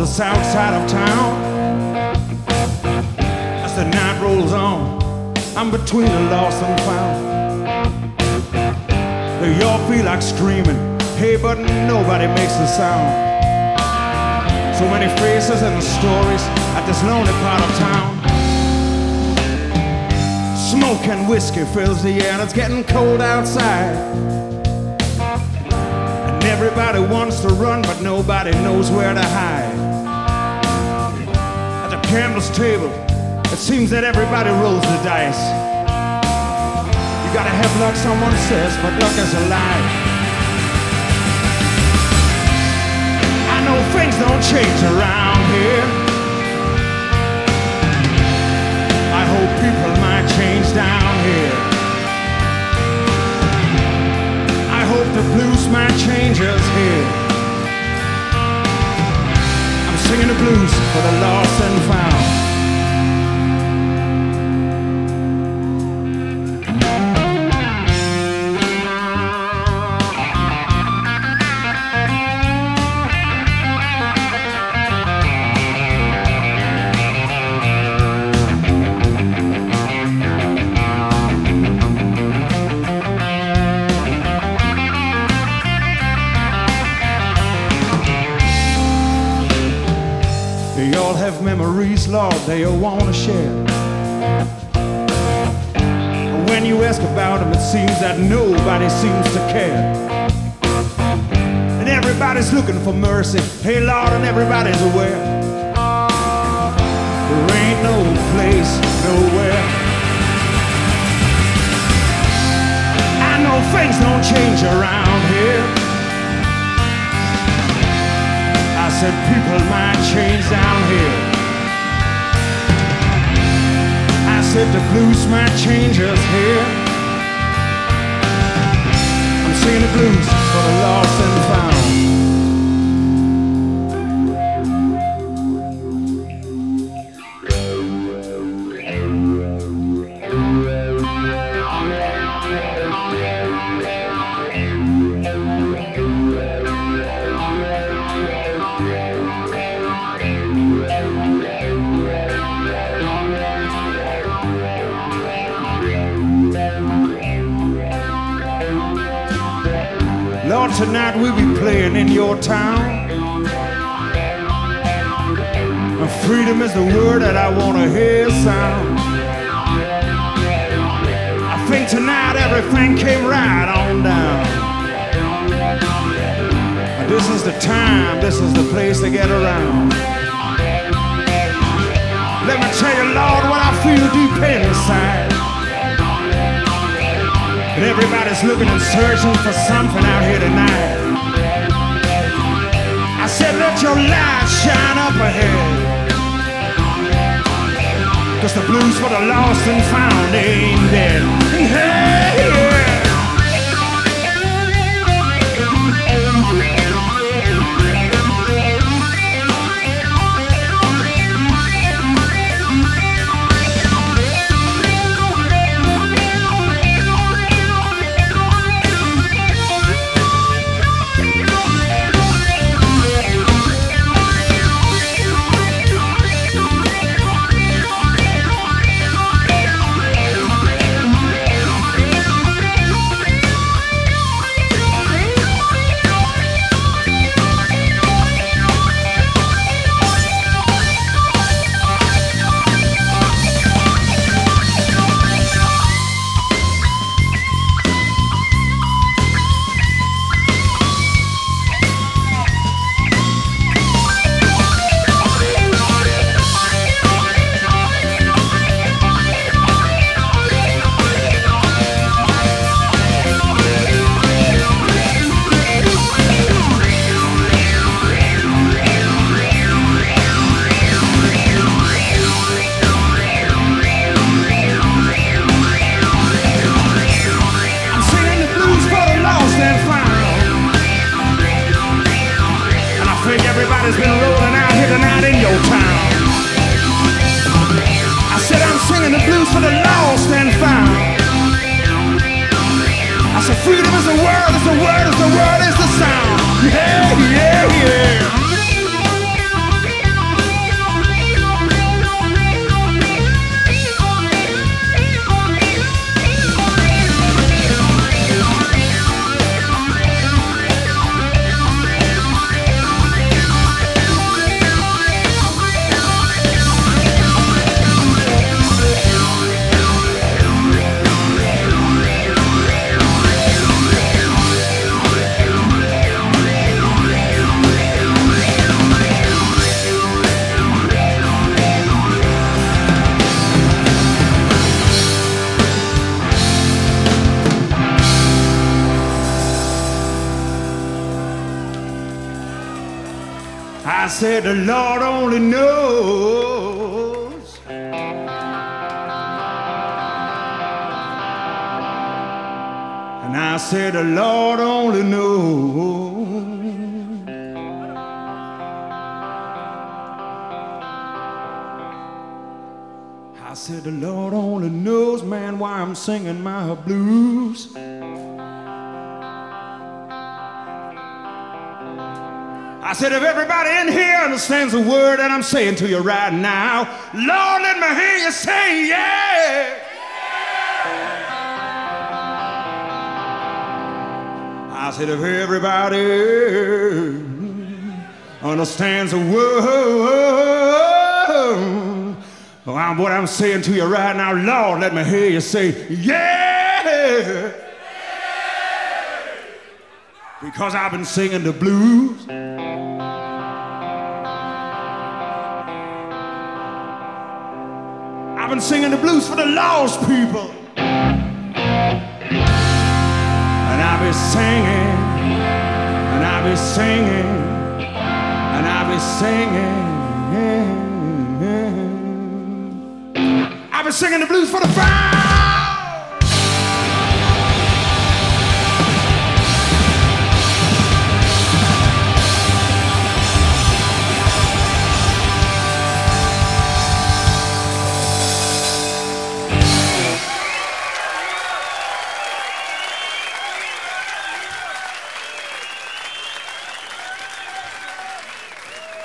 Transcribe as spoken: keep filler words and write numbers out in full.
the south side of town. As the night rolls on, I'm between the lost and found. They all feel like screaming, hey, but nobody makes a sound. So many faces and stories at this lonely part of town. Smoke and whiskey fills the air, and it's getting cold outside. And everybody wants to run, but nobody knows where to hide. At the gambler's table, it seems that everybody rolls the dice. You gotta have luck, someone says, but luck is a lie. I know things don't change around here. I hope people might change down here. I hope the blues might change us here. I'm singing the blues for the lost and found. They all have memories, Lord, they all want to share. When you ask about them, it seems that nobody seems to care. And everybody's looking for mercy, hey Lord, and everybody's aware. There ain't no place, nowhere. I know things don't change around here. I said people might change down here. I said the blues might change us here. I'm singing the blues for the lost and found. Lord, tonight we'll be playing in your town. And freedom is the word that I want to hear sound. I think tonight everything came right on down. And this is the time, this is the place to get around. Let me tell you, Lord, what I feel deep inside. And everybody's looking and searching for something out here tonight. I said, let your light shine up ahead. 'Cause the blues for the lost and found ain't dead. Hey, yeah. Everybody's been rolling out here tonight in your town. I said I'm singing the blues for the lost and found. I said freedom is the word, is the word, is the word, is the sound. Yeah, yeah, yeah. said the Lord only knows. And I said the Lord only knows. I said the Lord only knows, man, why I'm singing my blues. I said, if everybody in here understands the word that I'm saying to you right now, Lord, let me hear you say, yeah. I said, if everybody understands the word, what I'm saying to you right now, Lord, let me hear you say, yeah. Because I've been singing the blues. I've been singing the blues for the lost people. And I'll be singing, and I'll be singing, and I'll be singing. I've been singing the blues for the fire.